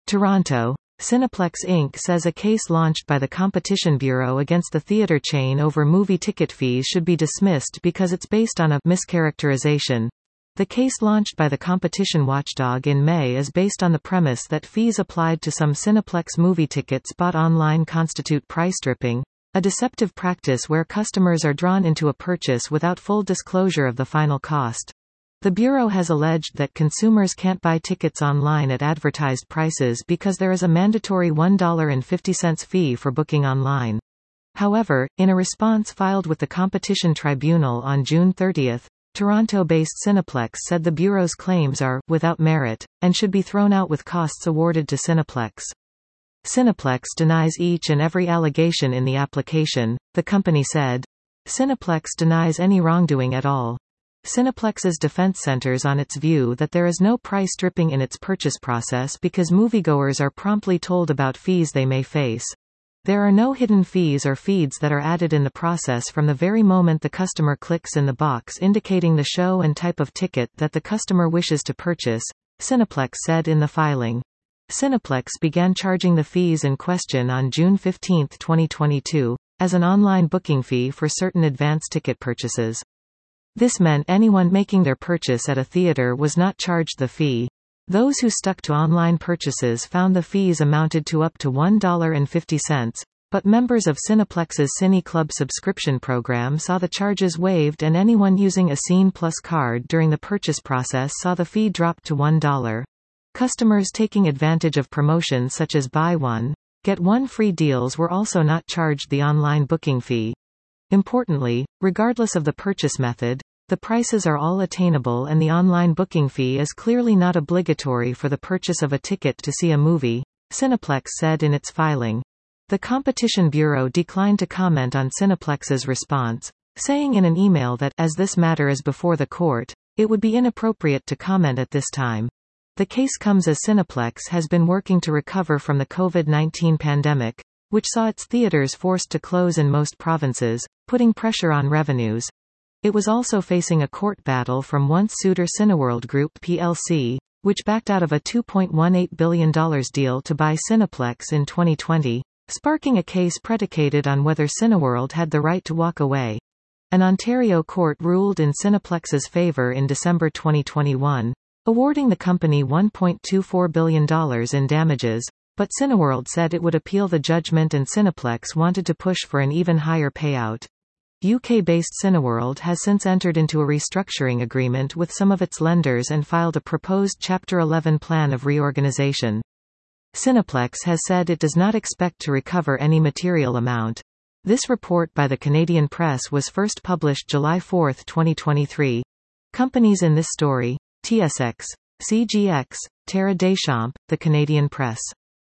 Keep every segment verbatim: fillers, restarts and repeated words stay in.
Toronto. Cineplex Incorporated says a case launched by the Competition Bureau against the theatre chain over movie ticket fees should be dismissed because it's based on a mischaracterization. The case launched by the competition watchdog in May is based on the premise that fees applied to some Cineplex movie tickets bought online constitute price stripping, a deceptive practice where customers are drawn into a purchase without full disclosure of the final cost. The Bureau has alleged that consumers can't buy tickets online at advertised prices because there is a mandatory one dollar and fifty cents fee for booking online. However, in a response filed with the Competition Tribunal on June thirtieth, Toronto-based Cineplex said the Bureau's claims are without merit, and should be thrown out with costs awarded to Cineplex. Cineplex denies each and every allegation in the application, the company said. Cineplex denies any wrongdoing at all. Cineplex's defense centers on its view that there is no price stripping in its purchase process because moviegoers are promptly told about fees they may face. There are no hidden fees or feeds that are added in the process from the very moment the customer clicks in the box indicating the show and type of ticket that the customer wishes to purchase, Cineplex said in the filing. Cineplex began charging the fees in question on June fifteenth twenty twenty-two, as an online booking fee for certain advance ticket purchases. This meant anyone making their purchase at a theater was not charged the fee. Those who stuck to online purchases found the fees amounted to up to one dollar and fifty cents, but members of Cineplex's Cine Club subscription program saw the charges waived and anyone using a Cine Plus card during the purchase process saw the fee drop to one dollar. Customers taking advantage of promotions such as buy one, get one free deals were also not charged the online booking fee. Importantly, regardless of the purchase method, the prices are all attainable and the online booking fee is clearly not obligatory for the purchase of a ticket to see a movie, Cineplex said in its filing. The Competition Bureau declined to comment on Cineplex's response, saying in an email that, as this matter is before the court, it would be inappropriate to comment at this time. The case comes as Cineplex has been working to recover from the COVID nineteen pandemic, which saw its theaters forced to close in most provinces, putting pressure on revenues. It was also facing a court battle from once-suitor Cineworld Group P L C, which backed out of a two point one eight billion dollars deal to buy Cineplex in twenty twenty, sparking a case predicated on whether Cineworld had the right to walk away. An Ontario court ruled in Cineplex's favor in December twenty twenty-one, awarding the company one point two four billion dollars in damages, but Cineworld said it would appeal the judgment and Cineplex wanted to push for an even higher payout. U K-based Cineworld has since entered into a restructuring agreement with some of its lenders and filed a proposed Chapter eleven plan of reorganization. Cineplex has said it does not expect to recover any material amount. This report by the Canadian Press was first published July fourth twenty twenty-three. Companies in this story: T S X, C G X, Terra Deschamps, The Canadian Press.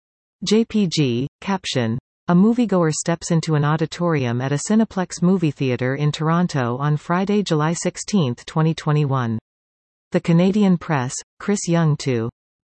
J P G, caption. A moviegoer steps into an auditorium at a Cineplex movie theatre in Toronto on Friday, July sixteenth twenty twenty-one. The Canadian Press, Chris Young two.